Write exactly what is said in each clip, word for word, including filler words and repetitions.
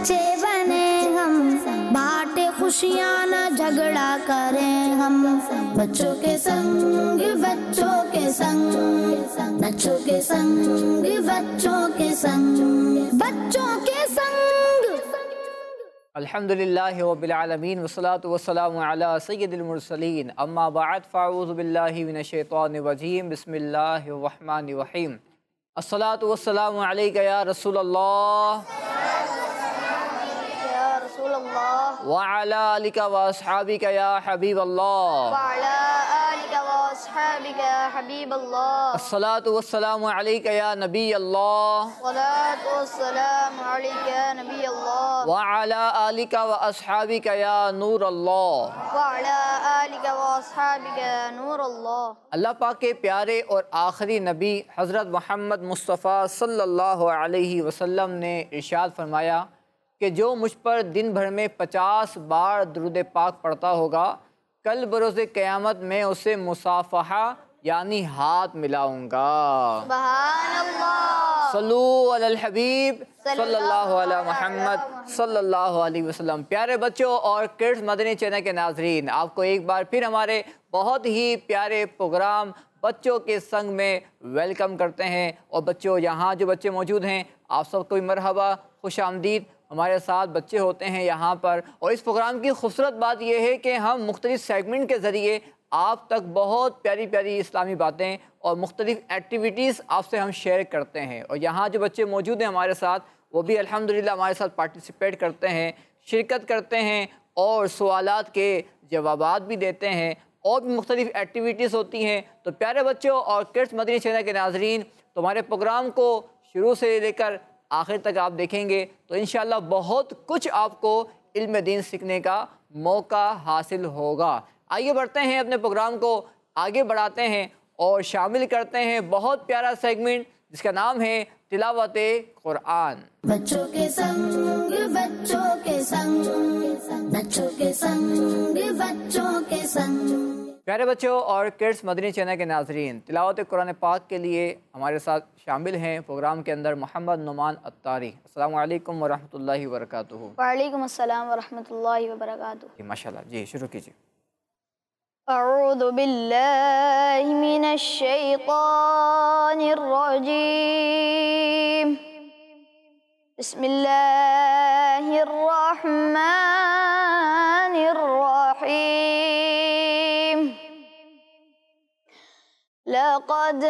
बच्चे बने हम, बांटे खुशियाँ न झगड़ा करें हम। बच्चों के संग बच्चों के संग, बच्चों के संग बच्चों के संग, बच्चों के संग। अल्हम्दुलिल्लाहि रब्बिल आलमीन वस्सलातु वस्सलामु अला सय्यिदिल मुरसलीन अम्मा बअद फ़अऊज़ु बिल्लाहि मिनश शैतानिर रजीम बिस्मिल्लाहिर रहमानिर रहीम। अस्सलातु वस्सलामु अलैका या रसूलल्लाह या रसूलल्लाह व अला आलिका व अस्हाबिका या हबीबल्लाह व अला आलिका व अस्हाबिका या हबीबल्लाह। अस्सलातु वस्सलामु अलैका या नबी अल्लाह सलातु वस्सलामु अलैका या नबी अल्लाह व अला आलिका व अस्हाबिका या नूर अल्लाह व अला आलिका व अस्हाबिका या नूर अल्लाह। अल्लाह पाक के प्यारे और आखिरी नबी हज़रत मोहम्मद मुस्तफ़ा सल्लल्लाहु अलैहि वसल्लम ने इरशाद फरमाया कि जो मुझ पर दिन भर में पचास बार दुरूद पाक पढ़ता होगा, कल बरोज़े क़यामत में उसे मुसाफ़हा यानी हाथ मिलाऊंगा। सुभान अल्लाह। सल्लू अलल हबीब सल्लल्लाहु अला मुहम्मद सल्लल्लाहु अलैहि वसल्लम। प्यारे बच्चों और किड्स मदनी चैनल के नाजरीन, आपको एक बार फिर हमारे बहुत ही प्यारे प्रोग्राम बच्चों के संग में वेलकम करते हैं। और बच्चों, यहाँ जो बच्चे मौजूद हैं आप सबको भी मरहबा, खुश आमदीद। हमारे साथ बच्चे होते हैं यहाँ पर, और इस प्रोग्राम की खूबसूरत बात यह है कि हम मुख्तलिफ सेगमेंट के ज़रिए आप तक बहुत प्यारी प्यारी इस्लामी बातें और मुख्तलिफ एक्टिविटीज़ आपसे हम शेयर करते हैं। और यहाँ जो बच्चे मौजूद हैं हमारे साथ, वो भी अल्हम्दुलिल्लाह हमारे साथ पार्टिसिपेट करते हैं, शिरकत करते हैं और सवालात के जवाबात भी देते हैं, और भी मुख्तलिफ एक्टिविटीज़ होती हैं। तो प्यारे बच्चों और किड्स मदनी चैनल के नाजरीन, तो हमारे प्रोग्राम को शुरू से लेकर आखिर तक आप देखेंगे तो इंशाअल्लाह बहुत कुछ आपको इल्म दीन सीखने का मौका हासिल होगा। आइए बढ़ते हैं, अपने प्रोग्राम को आगे बढ़ाते हैं और शामिल करते हैं बहुत प्यारा सेगमेंट जिसका नाम है तिलावत कुरान। बच्चों के संग बच्चों के संग, बच्चों के संग बच्चों के संग। प्यारे बच्चों और किड्स मदनी चैनल के नाजरीन, तिलावत कुरान पाक के लिए हमारे साथ शामिल हैं प्रोग्राम के अंदर मोहम्मद नुमान अत्तारी। अस्सलामु अलैकुम व रहमतुल्लाहि व बरकातुहू। वालेकुम अस्सलाम व रहमतुल्लाहि व बरकातुहू। माशाल्लाह जी, शुरू कीजिए। अऊज़ु बिल्लाहि मिनश शैतानिर रजीम। बिस्मिल्लाहिर रहमानिर रहीम। लक़द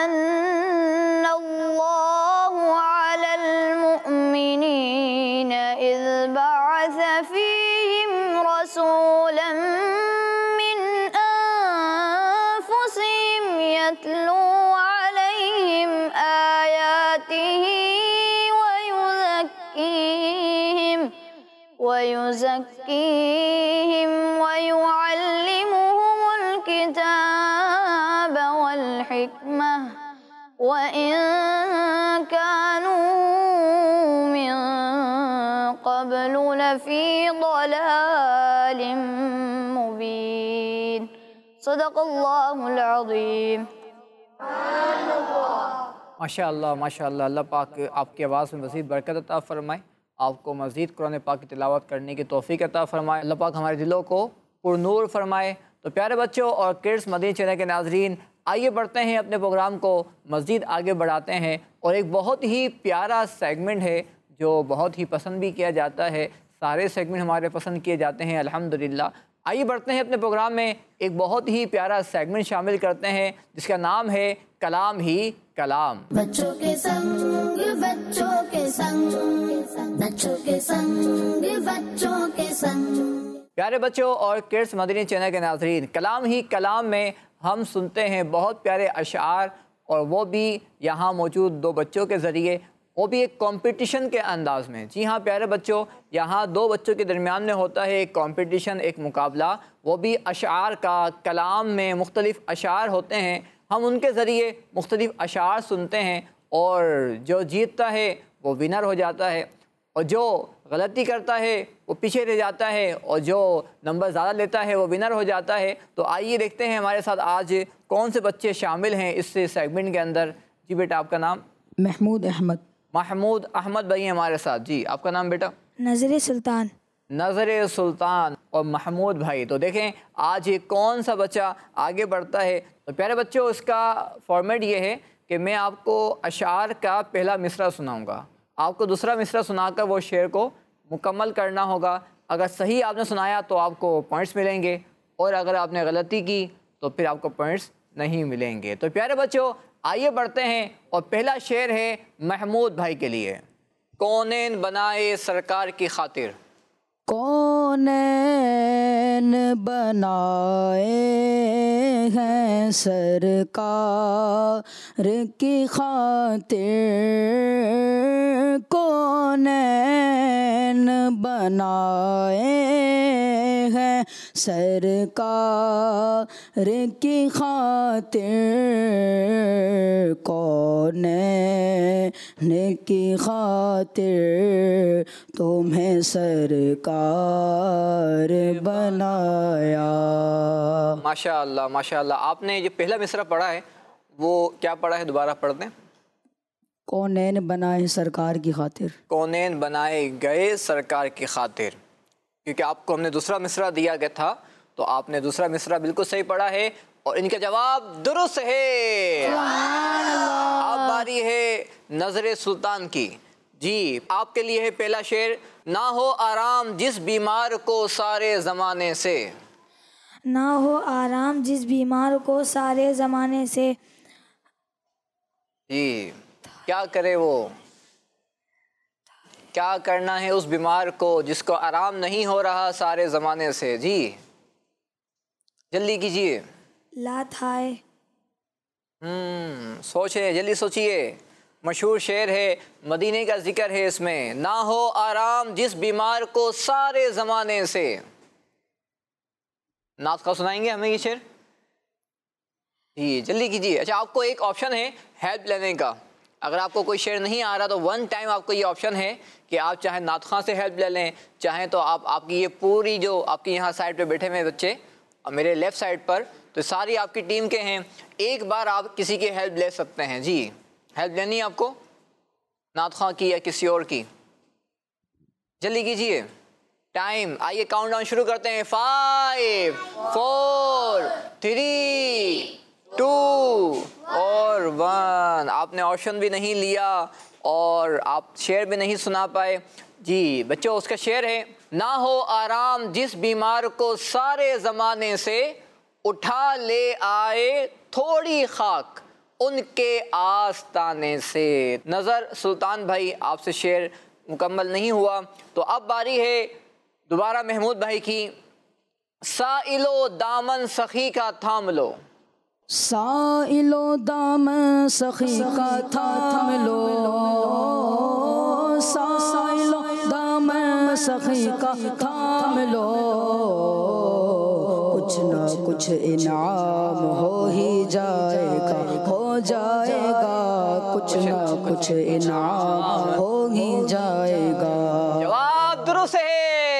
मन्नल्लाहु अलल मुअमिनीना इज़ बअस फ़ीहिम रसूलन मिन अनफ़ुसिहिम यत्लू अलैहिम आयातिही व युज़क्कीहिम व युज़क्कीहिम व युअल्लिमुहुमुल किताब वल हिकमह व इन कानू मिन क़ब्लु लफ़ी ज़लालिम मुबीन। सदक़ल्लाहुल अज़ीम। माशाअल्लाह माशाअल्लाह। अल्लाह पाक आपकी आवाज़ में मज़ीद बरकत अता फ़रमाए, आपको मज़ीद कुरान पाक की तिलावत करने की तौफ़ीक अता फ़रमाए। अल्लाह पाक हमारे दिलों को पुरनूर फ़रमाए। तो प्यारे बच्चों और किड्स मदनी चैनल के नाजरीन, आइए बढ़ते हैं, अपने प्रोग्राम को मज़ीद आगे बढ़ाते हैं। और एक बहुत ही प्यारा सेगमेंट है जो बहुत ही पसंद भी किया जाता है। सारे सेगमेंट हमारे पसंद किए जाते हैं अल्हम्दुलिल्लाह। आइए बढ़ते हैं, अपने प्रोग्राम में एक बहुत ही प्यारा सेगमेंट शामिल करते हैं जिसका नाम है कलाम ही कलाम। बच्चों के संग बच्चों के संग, बच्चों के संग बच्चों के संग। प्यारे बच्चों और किड्स मदनी चैनल के नाजरीन, कलाम ही कलाम में हम सुनते हैं बहुत प्यारे अशार, और वो भी यहाँ मौजूद दो बच्चों के ज़रिए, वो भी एक कंपटीशन के अंदाज़ में। जी हाँ प्यारे बच्चों, यहाँ दो बच्चों के दरमियान में होता है एक कंपटीशन, एक मुकाबला, वो भी अशार का। कलाम में मुख्तलिफ़ अशार होते हैं, हम उनके ज़रिए मुख्तलिफ़ अशार सुनते हैं, और जो जीतता है वो विनर हो जाता है, और जो गलती करता है वो पीछे रह जाता है, और जो नंबर ज़्यादा लेता है वो विनर हो जाता है। तो आइए देखते हैं हमारे साथ आज कौन से बच्चे शामिल हैं इस सेगमेंट के अंदर। जी बेटा, आपका नाम? महमूद अहमद। महमूद अहमद भाई हमारे साथ। जी, आपका नाम बेटा? नज़र सुल्तान। नज़र सुल्तान और महमूद भाई। तो देखें आज ये कौन सा बच्चा आगे बढ़ता है। तो प्यारे बच्चों, इसका फॉर्मेट ये है कि मैं आपको अशार का पहला मिसरा सुनाऊंगा, आपको दूसरा मिसरा सुनाकर वो शेर को मुकम्मल करना होगा। अगर सही आपने सुनाया तो आपको पॉइंट्स मिलेंगे, और अगर आपने गलती की तो फिर आपको पॉइंट्स नहीं मिलेंगे। तो प्यारे बच्चों, आइए बढ़ते हैं, और पहला शेर है महमूद भाई के लिए। कौनैन बनाए सरकार की खातिर, कौनैन बनाए हैं सरकार की खातिर, कौनैन बनाए हैं सरकार की खातिर, कौनैन की खातिर तुम्हें सरकार बनाया। माशाअल्लाह माशाअल्लाह। आपने जो पहला मिसरा पढ़ा है वो क्या पढ़ा है, दोबारा पढ़ दें। कौनैन बनाए सरकार की खातिर, कौनैन बनाए गए सरकार की खातिर, क्योंकि आपको हमने दूसरा मिसरा दिया गया था, तो आपने दूसरा मिसरा बिल्कुल सही पढ़ा है और इनका जवाब दुरुस्त है। अब बारी है नजर सुल्तान की। जी, आपके लिए है पहला शेर। ना हो आराम जिस बीमार को सारे ज़माने से, ना हो आराम जिस बीमार को सारे ज़माने से। जी, क्या करे वो, क्या करना है उस बीमार को जिसको आराम नहीं हो रहा सारे ज़माने से। जी जल्दी कीजिए। लात हाय। हम्म सोचिए, जल्दी सोचिए। मशहूर शेर है, मदीने का जिक्र है इसमें। ना हो आराम जिस बीमार को सारे ज़माने से। नात का सुनाएंगे हमें ये शेर? जी जल्दी कीजिए। अच्छा, आपको एक ऑप्शन है हेल्प लेने का। अगर आपको कोई शेर नहीं आ रहा तो वन टाइम आपको ये ऑप्शन है कि आप चाहे नात खां से हेल्प ले लें, चाहे तो आप आपकी ये पूरी जो आपकी यहाँ साइड पे बैठे हुए बच्चे और मेरे लेफ़्ट साइड पर, तो सारी आपकी टीम के हैं, एक बार आप किसी की हेल्प ले सकते हैं। जी, हेल्प लेनी है आपको नात खां की या किसी और की? जल्दी कीजिए, टाइम। आइए काउंटडाउन शुरू करते हैं। फाइव, फोर, थ्री, टू और वन। आपने ऑप्शन भी नहीं लिया और आप शेर भी नहीं सुना पाए। जी बच्चों, उसका शेर है, ना हो आराम जिस बीमार को सारे ज़माने से, उठा ले आए थोड़ी खाक उनके आस्ताने से। नज़र सुल्तान भाई, आपसे शेर मुकम्मल नहीं हुआ, तो अब बारी है दोबारा महमूद भाई की। साइलो दामन सखी का थाम लो, साइलो दामन सखी का थाम लो, साइलो दामन सखी का थाम लो, कुछ ना कुछ इनाम हो ही जाएगा, हो जाएगा, कुछ ना कुछ इनाम हो ही जाएगा। जवाब दुरुस्त है।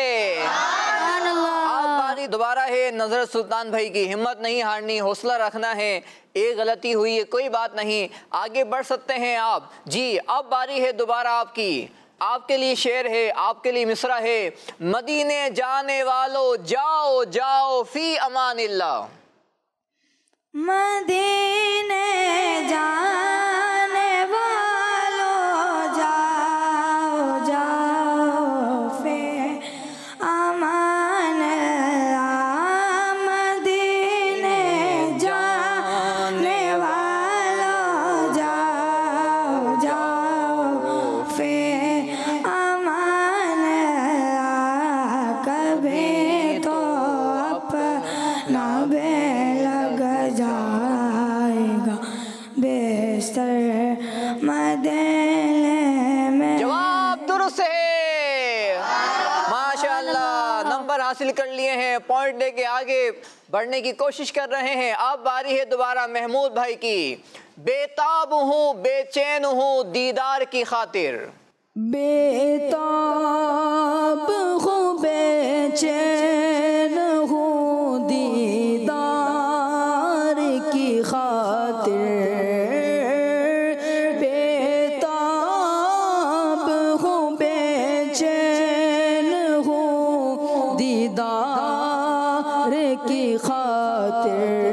दोबारा है नजर सुल्तान भाई की। हिम्मत नहीं हारनी, हौसला रखना है। एक गलती हुई है, कोई बात नहीं, आगे बढ़ सकते हैं आप। जी अब बारी है दोबारा आपकी। आपके लिए शेर है, आपके लिए मिसरा है। मदीने जाने वालों जाओ जाओ फी अमानिल्लाह, मदीने जाने वालों जाओ जाओ फे अमान, मदीने जाने वालों जाओ जाओ फे अमान, कभी तो अपना बे लग जाएगा बेस्तर मदीने में। जवाब दुरुस्त है। माशाअल्लाह, नंबर हासिल कर लिए हैं, पॉइंट लेके आगे बढ़ने की कोशिश कर रहे हैं। अब बारी है दोबारा महमूद भाई की। बेताब हूँ बेचैन हूँ दीदार की खातिर, बेताब हूँ बेचैन हूँ दीदार की खातिर, बेताब हूँ बेचैन दीदार की खातिर